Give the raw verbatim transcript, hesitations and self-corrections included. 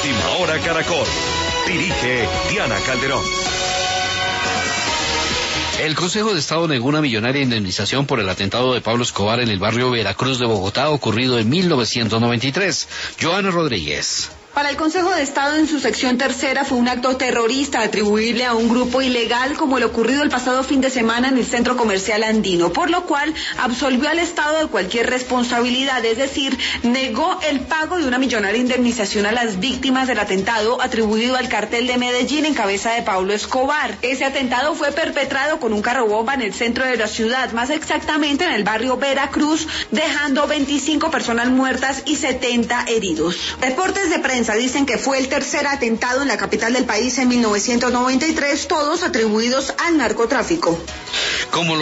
Última Hora Caracol. Dirige Diana Calderón. El Consejo de Estado negó una millonaria indemnización por el atentado de Pablo Escobar en el barrio Veracruz de Bogotá, ocurrido en mil novecientos noventa y tres. Joana Rodríguez. Para el Consejo de Estado, en su sección tercera, fue un acto terrorista atribuirle a un grupo ilegal como el ocurrido el pasado fin de semana en el Centro Comercial Andino, por lo cual absolvió al Estado de cualquier responsabilidad, es decir, negó el pago de una millonaria indemnización a las víctimas del atentado atribuido al cartel de Medellín en cabeza de Pablo Escobar. Ese atentado fue perpetrado con un carro bomba en el centro de la ciudad, más exactamente en el barrio Veracruz, dejando veinticinco personas muertas y setenta heridos. Reportes de prensa dicen que fue el tercer atentado en la capital del país en mil novecientos noventa y tres, todos atribuidos al narcotráfico. Como